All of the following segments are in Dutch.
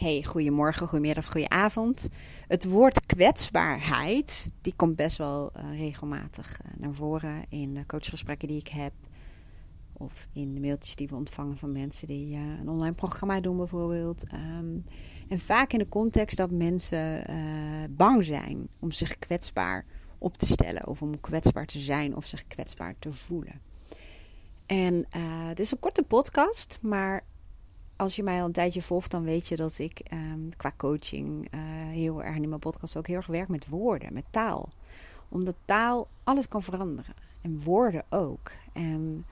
Hey, goedemorgen, goedemiddag, goedenavond. Het woord kwetsbaarheid, die komt best wel regelmatig naar voren in de coachgesprekken die ik heb. Of in de mailtjes die we ontvangen van mensen die een online programma doen bijvoorbeeld. En vaak in de context dat mensen bang zijn om zich kwetsbaar op te stellen. Of om kwetsbaar te zijn of zich kwetsbaar te voelen. En het is een korte podcast, maar als je mij al een tijdje volgt, dan weet je dat ik qua coaching heel erg in mijn podcast ook heel erg werk met woorden, met taal. Omdat taal alles kan veranderen. En woorden ook. En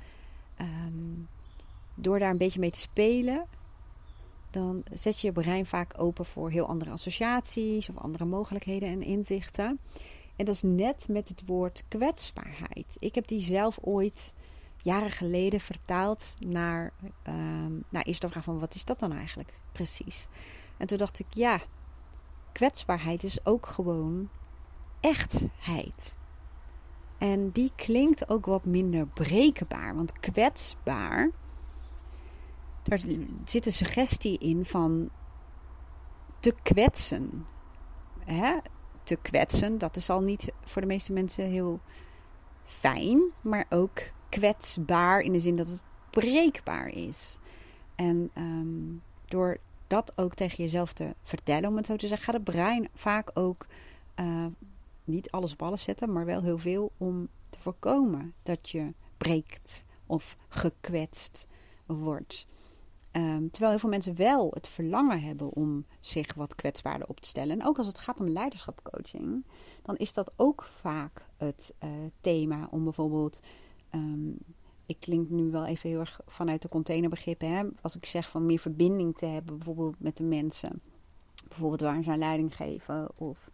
door daar een beetje mee te spelen, dan zet je je brein vaak open voor heel andere associaties of andere mogelijkheden en inzichten. En dat is net met het woord kwetsbaarheid. Ik heb die zelf ooit jaren geleden vertaald naar eerst de vraag van wat is dat dan eigenlijk precies? En toen dacht ik, ja, kwetsbaarheid is ook gewoon echtheid. En die klinkt ook wat minder breekbaar. Want kwetsbaar, daar zit een suggestie in van te kwetsen. Te kwetsen, dat is al niet voor de meeste mensen heel fijn, maar ook kwetsbaar in de zin dat het breekbaar is. En door dat ook tegen jezelf te vertellen, om het zo te zeggen, gaat het brein vaak ook niet alles op alles zetten, maar wel heel veel om te voorkomen dat je breekt of gekwetst wordt. Terwijl heel veel mensen wel het verlangen hebben om zich wat kwetsbaarder op te stellen. En ook als het gaat om leiderschapscoaching, dan is dat ook vaak het thema om bijvoorbeeld, ik klink nu wel even heel erg vanuit de containerbegrippen, hè? Als ik zeg van meer verbinding te hebben bijvoorbeeld met de mensen. Bijvoorbeeld waar ze aan leiding geven of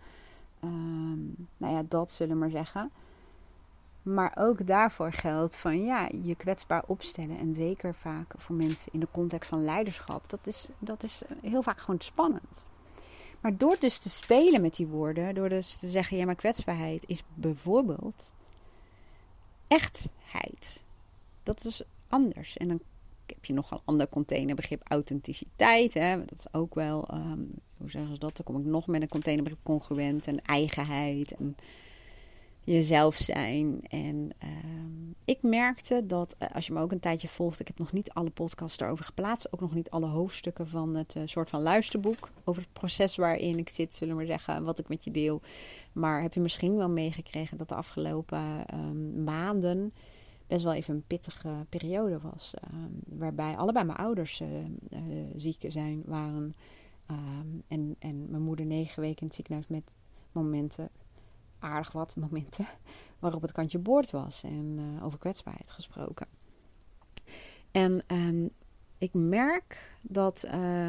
dat zullen we maar zeggen. Maar ook daarvoor geldt van je kwetsbaar opstellen. En zeker vaak voor mensen in de context van leiderschap. Dat is heel vaak gewoon spannend. Maar door dus te spelen met die woorden. Door dus te zeggen, maar kwetsbaarheid is bijvoorbeeld echtheid. Dat is anders. En dan heb je nog een ander containerbegrip, authenticiteit. Hè? Dat is ook wel, hoe zeggen ze dat? Dan kom ik nog met een containerbegrip congruent en eigenheid en jezelf zijn. En ik merkte dat, als je me ook een tijdje volgt, ik heb nog niet alle podcasts daarover geplaatst, ook nog niet alle hoofdstukken van het soort van luisterboek over het proces waarin ik zit, zullen we maar zeggen, wat ik met je deel. Maar heb je misschien wel meegekregen dat de afgelopen maanden best wel even een pittige periode was. Waarbij allebei mijn ouders ziek waren. En mijn moeder 9 weken in het ziekenhuis met aardig wat momenten waarop het kantje boord was. En over kwetsbaarheid gesproken. En ik merk dat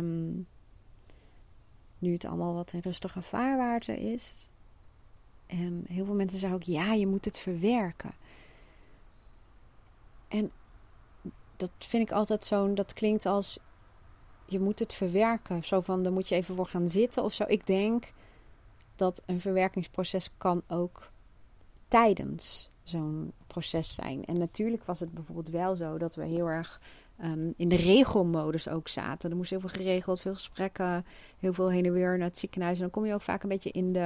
nu het allemaal wat in rustiger vaarwater is. En heel veel mensen zeggen ook, je moet het verwerken. En dat vind ik altijd dat klinkt als, je moet het verwerken. Zo van, daar moet je even voor gaan zitten of zo. Ik denk dat een verwerkingsproces kan ook tijdens zo'n proces zijn. En natuurlijk was het bijvoorbeeld wel zo dat we heel erg in de regelmodus ook zaten. Er moest heel veel geregeld, veel gesprekken, heel veel heen en weer naar het ziekenhuis. En dan kom je ook vaak een beetje in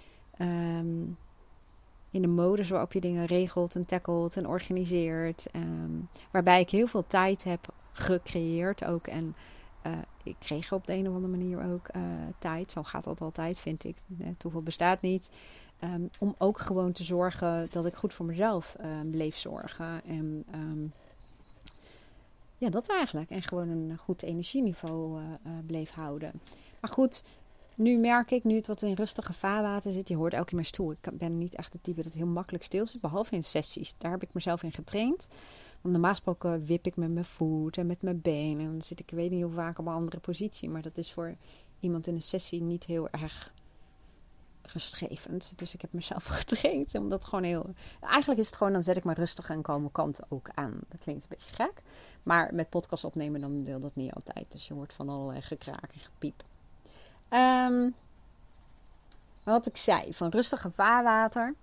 de modus waarop je dingen regelt en tackelt en organiseert. Waarbij ik heel veel tijd heb gecreëerd ook. En ik kreeg op de een of andere manier ook tijd. Zo gaat dat altijd, vind ik. Toeval bestaat niet. Om ook gewoon te zorgen dat ik goed voor mezelf bleef zorgen. En dat eigenlijk. En gewoon een goed energieniveau bleef houden. Maar goed, nu merk ik, nu het wat in rustige vaarwater zit. Je hoort ook in mijn stoel. Ik ben niet echt het type dat heel makkelijk stil zit. Behalve in sessies. Daar heb ik mezelf in getraind. Want normaal gesproken wip ik met mijn voet en met mijn been. En dan zit ik weet niet hoe vaak op een andere positie. Maar dat is voor iemand in een sessie niet heel erg rustgevend. Dus ik heb mezelf getraind. Omdat gewoon eigenlijk is het gewoon, dan zet ik maar rustig en kalme kanten ook aan. Dat klinkt een beetje gek. Maar met podcast opnemen dan wil dat niet altijd. Dus je hoort van allerlei gekraak en gepiep. Wat ik zei, van rustige vaarwater.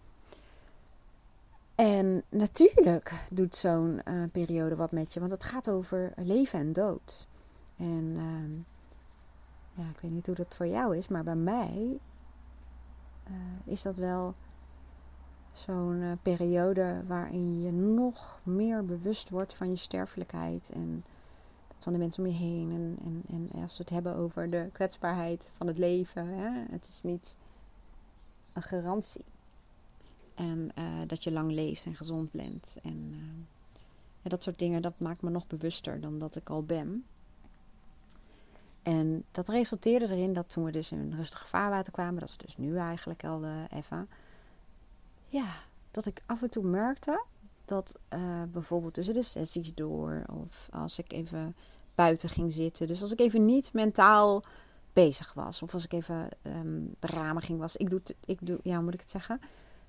En natuurlijk doet zo'n periode wat met je. Want het gaat over leven en dood. En ik weet niet hoe dat voor jou is, maar bij mij is dat wel zo'n periode waarin je nog meer bewust wordt van je sterfelijkheid en van de mensen om je heen. En als we het hebben over de kwetsbaarheid van het leven, hè, het is niet een garantie. En dat je lang leeft en gezond bent. En dat soort dingen, dat maakt me nog bewuster dan dat ik al ben. En dat resulteerde erin dat toen we dus in een rustig vaarwater kwamen, dat is dus nu eigenlijk al even, ja, dat ik af en toe merkte dat bijvoorbeeld tussen de sessies door, of als ik even buiten ging zitten, dus als ik even niet mentaal bezig was, of als ik even de ramen ging wassen, ja, moet ik het zeggen?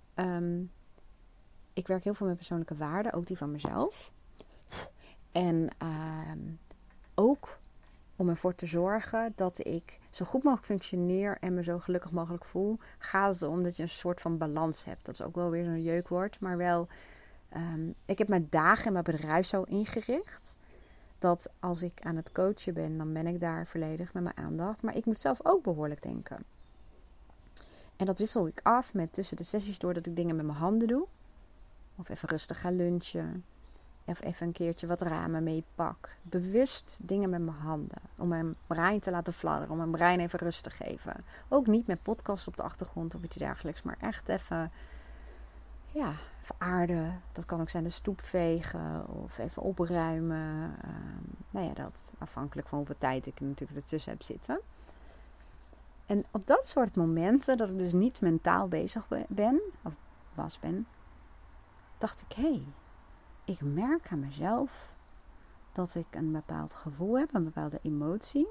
Ik werk heel veel met persoonlijke waarden, ook die van mezelf. En ook om ervoor te zorgen dat ik zo goed mogelijk functioneer en me zo gelukkig mogelijk voel, gaat het om dat je een soort van balans hebt. Dat is ook wel weer zo'n jeukwoord, maar wel, ik heb mijn dagen en mijn bedrijf zo ingericht dat als ik aan het coachen ben, dan ben ik daar volledig met mijn aandacht. Maar ik moet zelf ook behoorlijk denken. En dat wissel ik af met tussen de sessies door dat ik dingen met mijn handen doe. Of even rustig ga lunchen. Of even een keertje wat ramen meepak. Bewust dingen met mijn handen. Om mijn brein te laten fladderen. Om mijn brein even rust te geven. Ook niet met podcasts op de achtergrond of iets dergelijks. Maar echt even, ja, even aarden. Dat kan ook zijn de stoep vegen. Of even opruimen. Nou ja, dat afhankelijk van hoeveel tijd ik natuurlijk ertussen heb zitten. En op dat soort momenten, dat ik dus niet mentaal bezig ben, of ben, dacht ik, hé, ik merk aan mezelf dat ik een bepaald gevoel heb, een bepaalde emotie.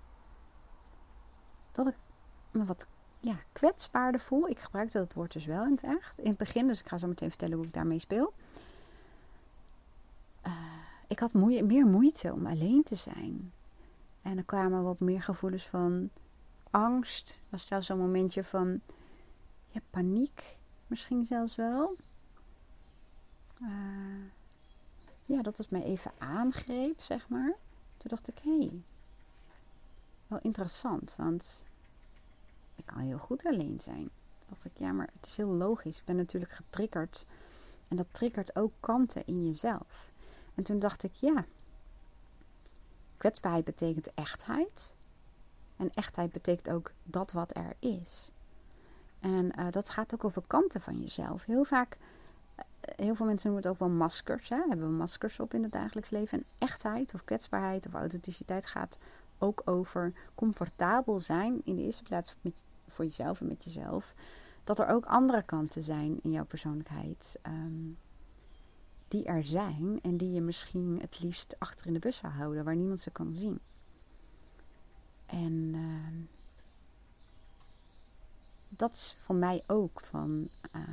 Dat ik me wat kwetsbaarder voel. Ik gebruik dat woord dus wel in het echt. In het begin, dus ik ga zo meteen vertellen hoe ik daarmee speel. Ik had meer moeite om alleen te zijn. En er kwamen wat meer gevoelens van angst. Er was zelfs zo'n momentje van paniek. Misschien zelfs wel. Dat het mij even aangreep, zeg maar. Toen dacht ik, wel interessant. Want ik kan heel goed alleen zijn. Toen dacht ik, maar het is heel logisch. Ik ben natuurlijk getriggerd. En dat triggert ook kanten in jezelf. En toen dacht ik, kwetsbaarheid betekent echtheid. En echtheid betekent ook dat wat er is. En dat gaat ook over kanten van jezelf. Heel veel mensen noemen het ook wel maskers. Hè? Hebben we maskers op in het dagelijks leven. En echtheid of kwetsbaarheid of authenticiteit gaat ook over comfortabel zijn. In de eerste plaats voor jezelf en met jezelf. Dat er ook andere kanten zijn in jouw persoonlijkheid. Die er zijn en die je misschien het liefst achter in de bus zou houden. Waar niemand ze kan zien. En dat is voor mij ook van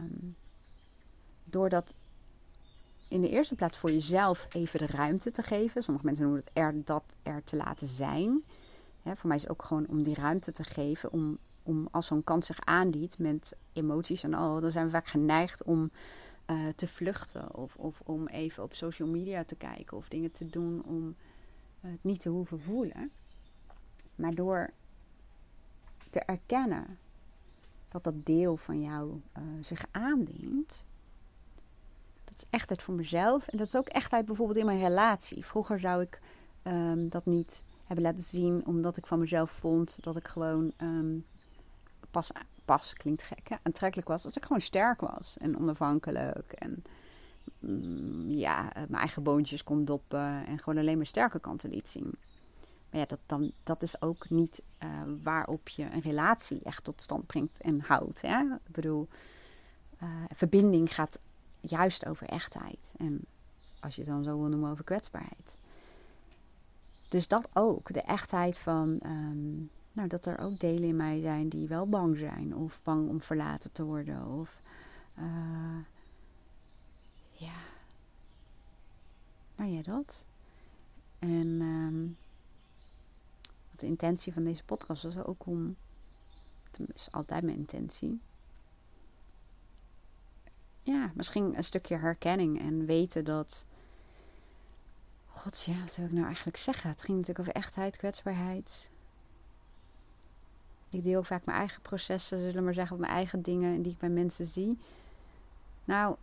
door dat in de eerste plaats voor jezelf even de ruimte te geven. Sommige mensen noemen het er te laten zijn. Voor mij is het ook gewoon om die ruimte te geven. Om als zo'n kant zich aandient met emoties en al. Dan zijn we vaak geneigd om te vluchten. Of om even op social media te kijken. Of dingen te doen om het niet te hoeven voelen. Maar door te erkennen dat dat deel van jou zich aandient. Dat is echtheid voor mezelf. En dat is ook echtheid bijvoorbeeld in mijn relatie. Vroeger zou ik dat niet hebben laten zien. Omdat ik van mezelf vond dat ik gewoon pas klinkt gek. Hè? Aantrekkelijk was. Dat ik gewoon sterk was. En onafhankelijk. En mijn eigen boontjes kon doppen. En gewoon alleen mijn sterke kanten liet zien. Maar dat is ook niet waarop je een relatie echt tot stand brengt en houdt. Hè? Ik bedoel, verbinding gaat juist over echtheid. En als je het dan zo wil noemen over kwetsbaarheid. Dus dat ook. De echtheid van dat er ook delen in mij zijn die wel bang zijn. Of bang om verlaten te worden. Of dat. En de intentie van deze podcast was ook om, dat is altijd mijn intentie. Misschien een stukje herkenning en weten dat, wat wil ik nou eigenlijk zeggen? Het ging natuurlijk over echtheid, kwetsbaarheid. Ik deel ook vaak mijn eigen processen, zullen we maar zeggen, of mijn eigen dingen die ik bij mensen zie. Nou,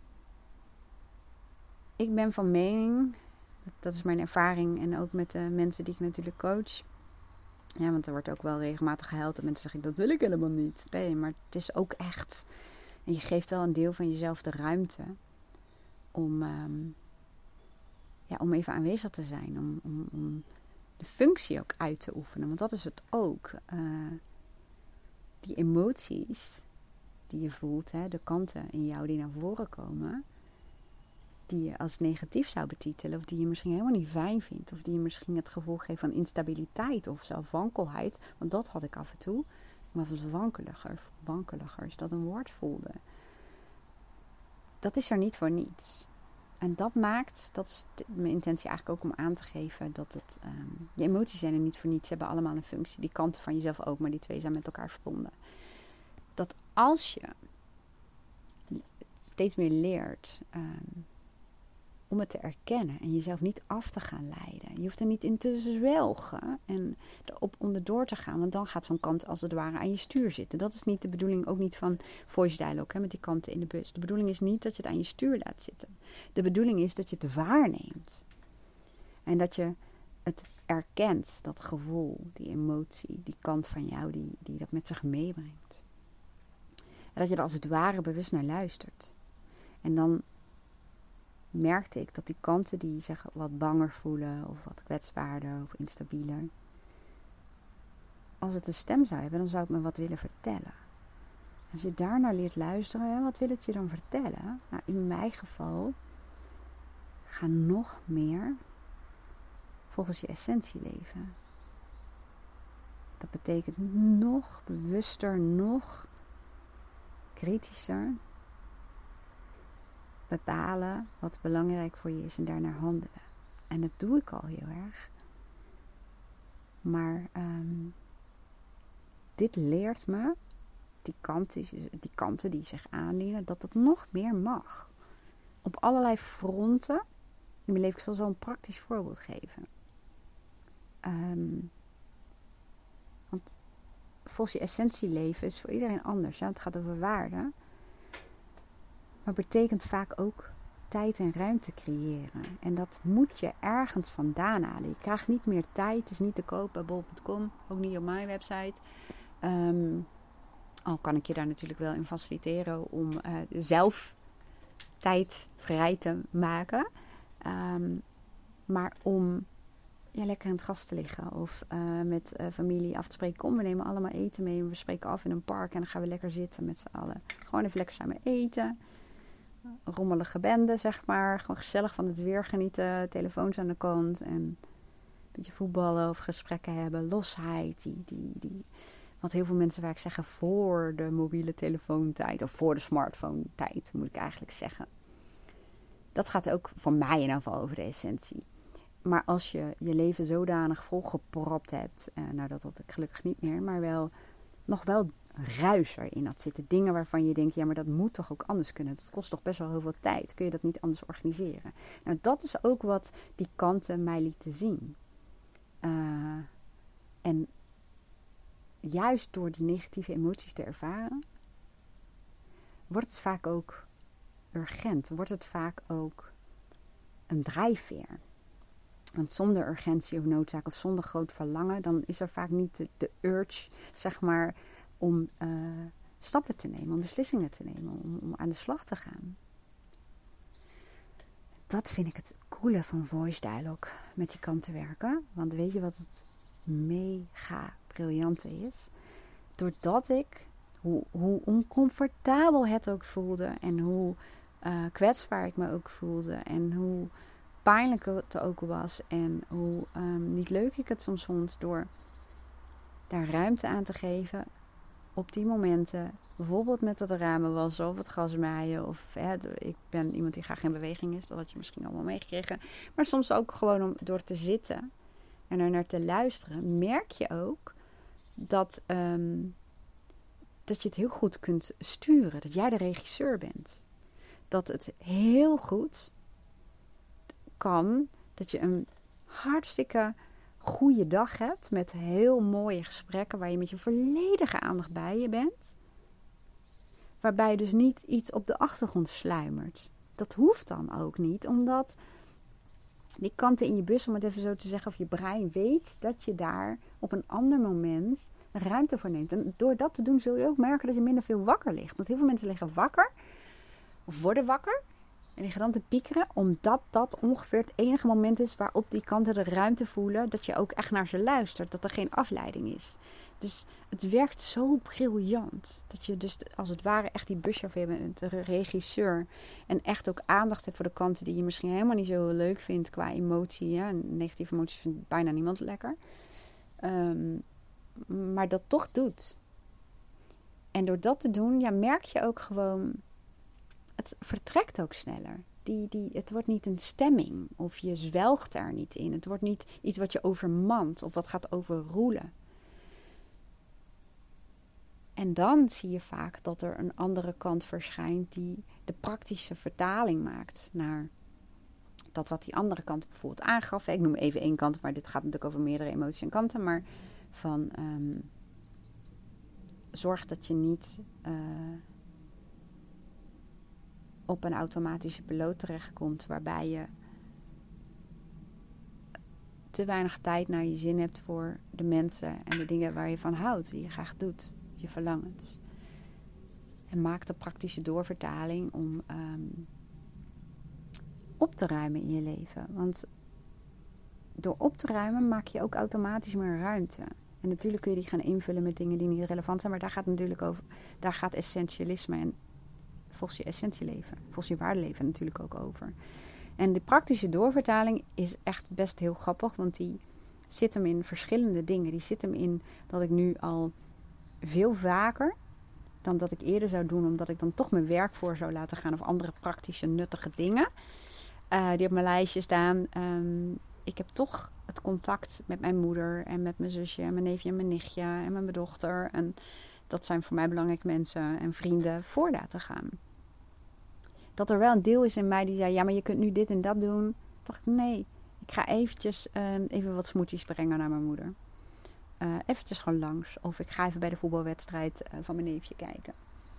ik ben van mening, dat is mijn ervaring en ook met de mensen die ik natuurlijk coach. Ja, want er wordt ook wel regelmatig gehuild en mensen zeggen, dat wil ik helemaal niet. Nee, maar het is ook echt. En je geeft wel een deel van jezelf de ruimte om even aanwezig te zijn. Om de functie ook uit te oefenen. Want dat is het ook. Die emoties die je voelt, de kanten in jou die naar voren komen, die je als negatief zou betitelen, of die je misschien helemaal niet fijn vindt, of die je misschien het gevoel geeft van instabiliteit of zelfs wankelheid, want dat had ik af en toe. Maar was wankeliger, is dat een woord voelde. Dat is er niet voor niets. En dat maakt, dat is mijn intentie eigenlijk ook om aan te geven, dat je emoties zijn er niet voor niets, ze hebben allemaal een functie. Die kanten van jezelf ook, maar die twee zijn met elkaar verbonden. Dat als je steeds meer leert om het te erkennen en jezelf niet af te gaan leiden. Je hoeft er niet in te zwelgen en erop onderdoor te gaan, want dan gaat zo'n kant als het ware aan je stuur zitten. Dat is niet de bedoeling, ook niet van voice dialogue, met die kanten in de bus. De bedoeling is niet dat je het aan je stuur laat zitten. De bedoeling is dat je het waarneemt. En dat je het erkent, dat gevoel, die emotie, die kant van jou die dat met zich meebrengt. En dat je er als het ware bewust naar luistert. En dan merkte ik dat die kanten die zich wat banger voelen, of wat kwetsbaarder, of instabieler, als het een stem zou hebben, dan zou het me wat willen vertellen. Als je daarnaar leert luisteren, wat wil het je dan vertellen? Nou, in mijn geval, ga nog meer volgens je essentie leven. Dat betekent nog bewuster, nog kritischer bepalen wat belangrijk voor je is en daarnaar handelen. En dat doe ik al heel erg. Maar dit leert me, die kanten die zich aandienen, dat het nog meer mag. Op allerlei fronten. In mijn leven, ik zal zo een praktisch voorbeeld geven. Want volgens je essentie leven is voor iedereen anders. Ja? Het gaat over waarde. Maar betekent vaak ook tijd en ruimte creëren. En dat moet je ergens vandaan halen. Je krijgt niet meer tijd. Het is niet te koop bij bol.com. Ook niet op mijn website. Al kan ik je daar natuurlijk wel in faciliteren om zelf tijd vrij te maken. Maar om lekker in het gras te liggen. Of met familie af te spreken. Kom, we nemen allemaal eten mee. We spreken af in een park. En dan gaan we lekker zitten met z'n allen. Gewoon even lekker samen eten. Rommelige bende, zeg maar. Gewoon gezellig van het weer genieten. Telefoons aan de kant. En een beetje voetballen of gesprekken hebben. Losheid. Wat heel veel mensen vaak zeggen voor de mobiele telefoontijd. Of voor de smartphone tijd, moet ik eigenlijk zeggen. Dat gaat ook voor mij in ieder geval over de essentie. Maar als je je leven zodanig volgepropt hebt. Nou, dat had ik gelukkig niet meer. Maar nog wel ruis erin had zitten. Dingen waarvan je denkt, ja, maar dat moet toch ook anders kunnen. Dat kost toch best wel heel veel tijd. Kun je dat niet anders organiseren? Nou, dat is ook wat die kanten mij lieten zien. En juist door die negatieve emoties te ervaren, wordt het vaak ook urgent. Wordt het vaak ook een drijfveer. Want zonder urgentie of noodzaak of zonder groot verlangen, dan is er vaak niet de urge, zeg maar, om stappen te nemen, om beslissingen te nemen, om aan de slag te gaan. Dat vind ik het coole van voice dialogue, met die kanten werken. Want weet je wat het mega briljante is? Doordat ik, hoe oncomfortabel het ook voelde en hoe kwetsbaar ik me ook voelde en hoe pijnlijk het ook was en hoe niet leuk ik het soms vond, door daar ruimte aan te geven op die momenten, bijvoorbeeld met het ramen wassen of het gras maaien, of ik ben iemand die graag in beweging is, dat had je misschien allemaal meegekregen, maar soms ook gewoon door te zitten en er naar te luisteren, merk je ook dat je het heel goed kunt sturen, dat jij de regisseur bent, dat het heel goed kan, dat je een hartstikke goede dag hebt met heel mooie gesprekken waar je met je volledige aandacht bij je bent. Waarbij dus niet iets op de achtergrond sluimert. Dat hoeft dan ook niet, omdat die kanten in je bus, om het even zo te zeggen, of je brein weet dat je daar op een ander moment ruimte voor neemt. En door dat te doen zul je ook merken dat je minder veel wakker ligt. Want heel veel mensen liggen wakker, of worden wakker, en liggen dan te piekeren, omdat dat ongeveer het enige moment is waarop die kanten de ruimte voelen dat je ook echt naar ze luistert. Dat er geen afleiding is. Dus het werkt zo briljant. Dat je dus als het ware echt die buschauffeur bent, de regisseur. En echt ook aandacht hebt voor de kanten die je misschien helemaal niet zo leuk vindt qua emotie. Ja? Negatieve emoties vindt bijna niemand lekker. Maar dat toch doet. En door dat te doen, ja, merk je ook gewoon, het vertrekt ook sneller. Het wordt niet een stemming. Of je zwelgt daar niet in. Het wordt niet iets wat je overmand. Of wat gaat overroelen. En dan zie je vaak dat er een andere kant verschijnt die de praktische vertaling maakt naar dat wat die andere kant bijvoorbeeld aangaf. Ik noem even één kant, maar dit gaat natuurlijk over meerdere emoties en kanten. Maar van zorg dat je niet op een automatische piloot terechtkomt waarbij je te weinig tijd naar je zin hebt voor de mensen en de dingen waar je van houdt, die je graag doet, je verlangens. En maak de praktische doorvertaling om op te ruimen in je leven. Want door op te ruimen maak je ook automatisch meer ruimte. En natuurlijk kun je die gaan invullen met dingen die niet relevant zijn, maar daar gaat natuurlijk over, daar gaat essentialisme en volgens je essentieleven, volgens je waardeleven natuurlijk ook over. En de praktische doorvertaling is echt best heel grappig, want die zit hem in verschillende dingen. Die zit hem in dat ik nu al veel vaker dan dat ik eerder zou doen, omdat ik dan toch mijn werk voor zou laten gaan of andere praktische nuttige dingen die op mijn lijstje staan. Ik heb toch het contact met mijn moeder en met mijn zusje en mijn neefje en mijn nichtje en met mijn dochter. En dat zijn voor mij belangrijke mensen en vrienden voor laten gaan. Dat er wel een deel is in mij die zei, ja, maar je kunt nu dit en dat doen. Toen dacht ik, nee, ik ga eventjes even wat smoothies brengen naar mijn moeder. Eventjes gewoon langs. Of ik ga even bij de voetbalwedstrijd van mijn neefje kijken.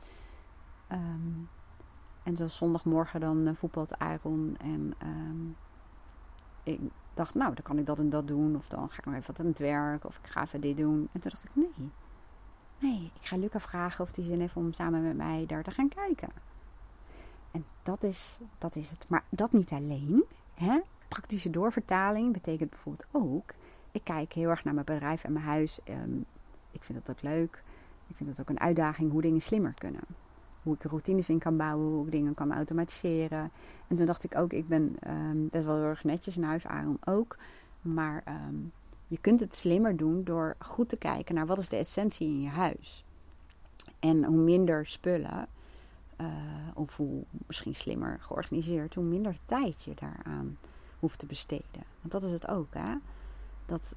En zo zondagmorgen dan voetbalt Aaron. En ik dacht, nou, dan kan ik dat en dat doen. Of dan ga ik nog even wat aan het werk. Of ik ga even dit doen. En toen dacht ik, nee, ik ga Luca vragen of hij zin heeft om samen met mij daar te gaan kijken. En dat is het. Maar dat niet alleen. Hè? Praktische doorvertaling betekent bijvoorbeeld ook, ik kijk heel erg naar mijn bedrijf en mijn huis. Ik vind dat ook leuk. Ik vind dat ook een uitdaging hoe dingen slimmer kunnen. Hoe ik routines in kan bouwen, hoe ik dingen kan automatiseren. En toen dacht ik ook, ik ben best wel heel erg netjes in huis, Aaron ook. Maar je kunt het slimmer doen door goed te kijken naar wat is de essentie in je huis. En hoe minder spullen, of hoe misschien slimmer georganiseerd, hoe minder tijd je daaraan hoeft te besteden. Want dat is het ook, hè. Dat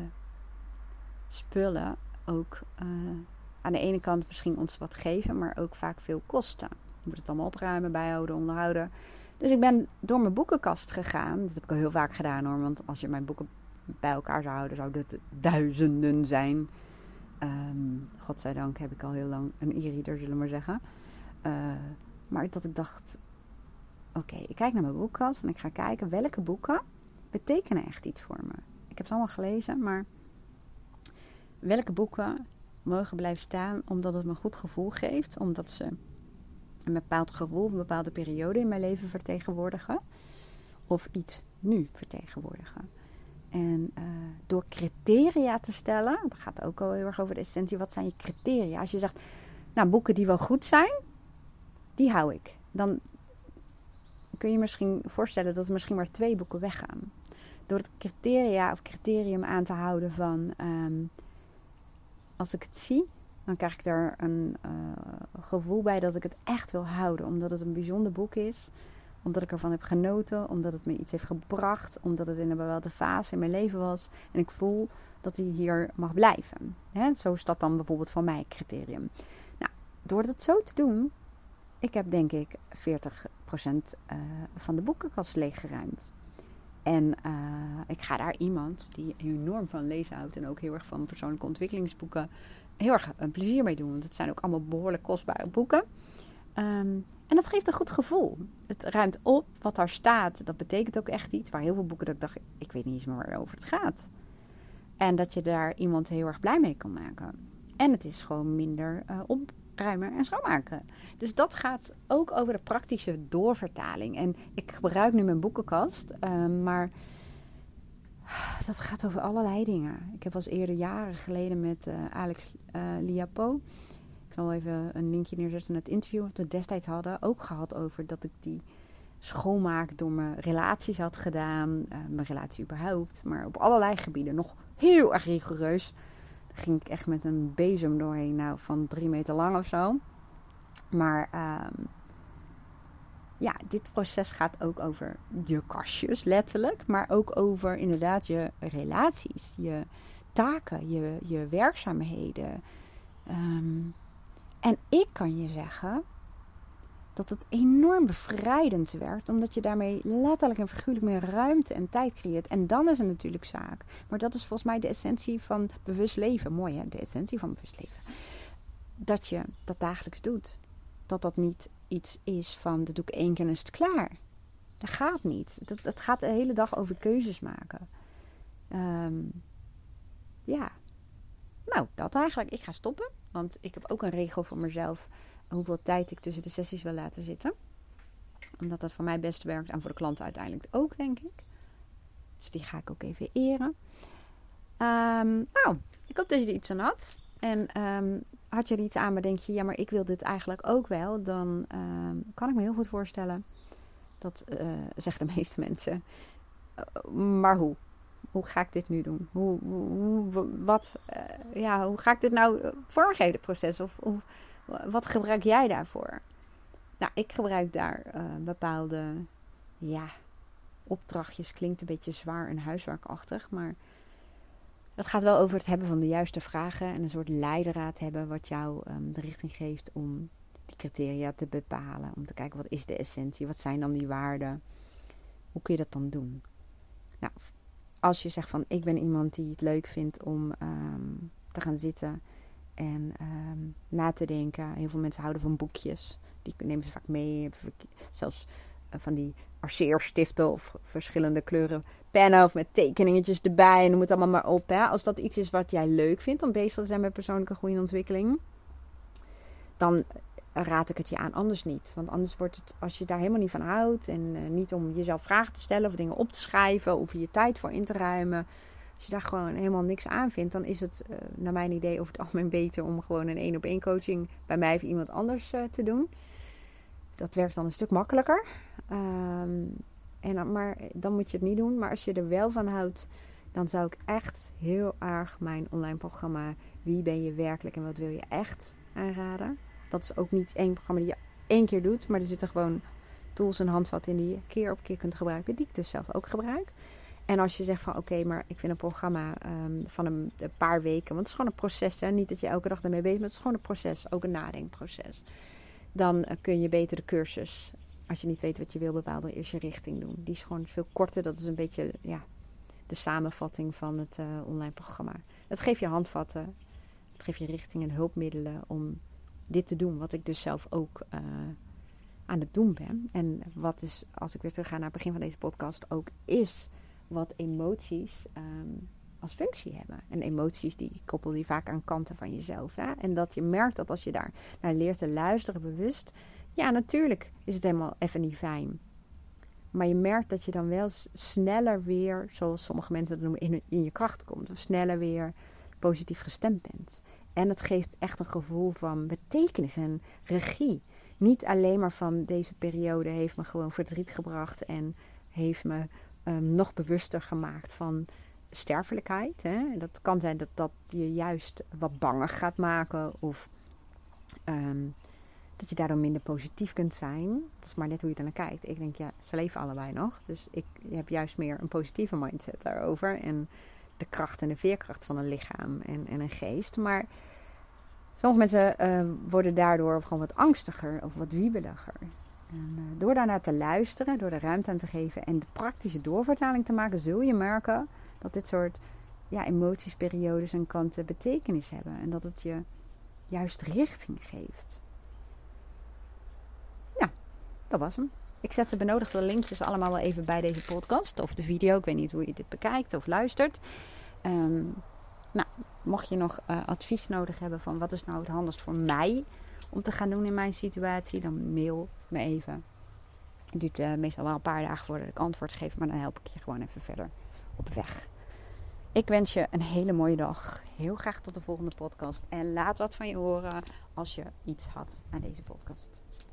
spullen ook aan de ene kant misschien ons wat geven, maar ook vaak veel kosten. Je moet het allemaal opruimen, bijhouden, onderhouden. Dus ik ben door mijn boekenkast gegaan. Dat heb ik al heel vaak gedaan hoor, want als je mijn boeken bij elkaar zou houden, zou het duizenden zijn. Godzijdank heb ik al heel lang een e-reader, zullen we maar zeggen. Maar dat ik dacht, oké, ik kijk naar mijn boekenkast en ik ga kijken welke boeken betekenen echt iets voor me. Ik heb ze allemaal gelezen, maar welke boeken mogen blijven staan omdat het me een goed gevoel geeft, omdat ze een bepaald gevoel, een bepaalde periode in mijn leven vertegenwoordigen of iets nu vertegenwoordigen. En door criteria te stellen, dat gaat ook al heel erg over de essentie, wat zijn je criteria? Als je zegt, nou, boeken die wel goed zijn, die hou ik. Dan kun je misschien voorstellen dat er misschien maar 2 boeken weggaan. Door het criteria of criterium aan te houden van, als ik het zie, dan krijg ik daar een gevoel bij dat ik het echt wil houden. Omdat het een bijzonder boek is. Omdat ik ervan heb genoten. Omdat het me iets heeft gebracht. Omdat het in een bepaalde fase in mijn leven was. En ik voel dat hij hier mag blijven. Hè? Zo is dat dan bijvoorbeeld van mij criterium. Nou, door dat zo te doen, ik heb denk ik 40% van de boekenkast leeggeruimd. En ik ga daar iemand die enorm van lezen houdt en ook heel erg van persoonlijke ontwikkelingsboeken, heel erg een plezier mee doen. Want het zijn ook allemaal behoorlijk kostbare boeken. En dat geeft een goed gevoel. Het ruimt op wat daar staat. Dat betekent ook echt iets. Waar heel veel boeken dat ik dacht, ik weet niet eens meer waarover het gaat. En dat je daar iemand heel erg blij mee kan maken. En het is gewoon minder opruimen en schoonmaken. Dus dat gaat ook over de praktische doorvertaling. En ik gebruik nu mijn boekenkast. Maar dat gaat over allerlei dingen. Ik heb al eens eerder jaren geleden met Alex Liapo. Ik zal even een linkje neerzetten naar het interview wat we destijds hadden. Ook gehad over dat ik die schoonmaak door mijn relaties had gedaan. Mijn relatie überhaupt. Maar op allerlei gebieden nog heel erg rigoureus. Daar ging ik echt met een bezem doorheen. Nou, van 3 meter lang of zo. Maar dit proces gaat ook over je kastjes, letterlijk. Maar ook over inderdaad je relaties. Je taken, je werkzaamheden. En ik kan je zeggen dat het enorm bevrijdend werkt. Omdat je daarmee letterlijk en figuurlijk meer ruimte en tijd creëert. En dan is het natuurlijk zaak. Maar dat is volgens mij de essentie van bewust leven. Mooi hè, de essentie van bewust leven. Dat je dat dagelijks doet. Dat niet iets is van, dat doe ik 1 keer en is het klaar. Dat gaat niet. Het gaat de hele dag over keuzes maken. Nou, dat eigenlijk. Ik ga stoppen. Want ik heb ook een regel voor mezelf hoeveel tijd ik tussen de sessies wil laten zitten. Omdat dat voor mij best werkt en voor de klanten uiteindelijk ook, denk ik. Dus die ga ik ook even eren. Ik hoop dat je er iets aan had. En had je er iets aan, maar denk je, ja, maar ik wil dit eigenlijk ook wel. Dan kan ik me heel goed voorstellen. Dat zeggen de meeste mensen. Maar hoe? Hoe ga ik dit nu doen? Hoe ga ik dit nou vormgeven, het proces? Of wat gebruik jij daarvoor? Nou, ik gebruik daar bepaalde opdrachtjes. Klinkt een beetje zwaar en huiswerkachtig. Maar het gaat wel over het hebben van de juiste vragen. En een soort leidraad hebben wat jou de richting geeft om die criteria te bepalen. Om te kijken, wat is de essentie? Wat zijn dan die waarden? Hoe kun je dat dan doen? Nou, als je zegt van, ik ben iemand die het leuk vindt om te gaan zitten en na te denken. Heel veel mensen houden van boekjes. Die nemen ze vaak mee. Zelfs van die arceerstiften of verschillende kleuren pennen of met tekeningetjes erbij. En dan moet allemaal maar op. Hè? Als dat iets is wat jij leuk vindt om bezig te zijn met persoonlijke groei en ontwikkeling, dan raad ik het je aan, anders niet. Want anders wordt het, als je daar helemaal niet van houdt en niet om jezelf vragen te stellen of dingen op te schrijven of je tijd voor in te ruimen. Als je daar gewoon helemaal niks aan vindt, dan is het naar mijn idee over het algemeen beter om gewoon een 1-op-1 coaching bij mij of iemand anders te doen. Dat werkt dan een stuk makkelijker. Maar dan moet je het niet doen. Maar als je er wel van houdt, dan zou ik echt heel erg mijn online programma Wie ben je werkelijk en wat wil je echt aanraden. Dat is ook niet één programma die je 1 keer doet. Maar er zitten gewoon tools en handvatten in die je keer op keer kunt gebruiken. Die ik dus zelf ook gebruik. En als je zegt van oké, maar ik vind een programma van een paar weken. Want het is gewoon een proces. Hè? Niet dat je elke dag ermee bezig bent. Maar het is gewoon een proces. Ook een nadenkproces. Dan kun je beter de cursus. Als je niet weet wat je wil bepalen, eerst je richting doen. Die is gewoon veel korter. Dat is een beetje de samenvatting van het online programma. Het geeft je handvatten. Het geeft je richting en hulpmiddelen om dit te doen. Wat ik dus zelf ook aan het doen ben. En wat dus, als ik weer terug ga naar het begin van deze podcast, ook is wat emoties als functie hebben. En emoties die koppel je vaak aan kanten van jezelf. Hè? En dat je merkt dat als je daar naar leert te luisteren bewust. Ja, natuurlijk is het helemaal even niet fijn. Maar je merkt dat je dan wel sneller weer, zoals sommige mensen dat noemen, in je kracht komt. Of sneller weer positief gestemd bent. En het geeft echt een gevoel van betekenis en regie. Niet alleen maar van deze periode heeft me gewoon verdriet gebracht en heeft me nog bewuster gemaakt van sterfelijkheid. Hè? Dat kan zijn dat je juist wat banger gaat maken of dat je daardoor minder positief kunt zijn. Dat is maar net hoe je er naar kijkt. Ik denk, ja, ze leven allebei nog. Dus ik heb juist meer een positieve mindset daarover. En de kracht en de veerkracht van een lichaam en een geest. Maar sommige mensen worden daardoor gewoon wat angstiger of wat wiebeliger. En door daarnaar te luisteren, door de ruimte aan te geven en de praktische doorvertaling te maken, zul je merken dat dit soort emoties, periodes en kanten betekenis hebben. En dat het je juist richting geeft. Ja, dat was hem. Ik zet de benodigde linkjes allemaal wel even bij deze podcast of de video. Ik weet niet hoe je dit bekijkt of luistert. Mocht je nog advies nodig hebben van wat is nou het handigst voor mij om te gaan doen in mijn situatie, dan mail me even. Het duurt meestal wel een paar dagen voordat ik antwoord geef, maar dan help ik je gewoon even verder op weg. Ik wens je een hele mooie dag. Heel graag tot de volgende podcast. En laat wat van je horen als je iets had aan deze podcast.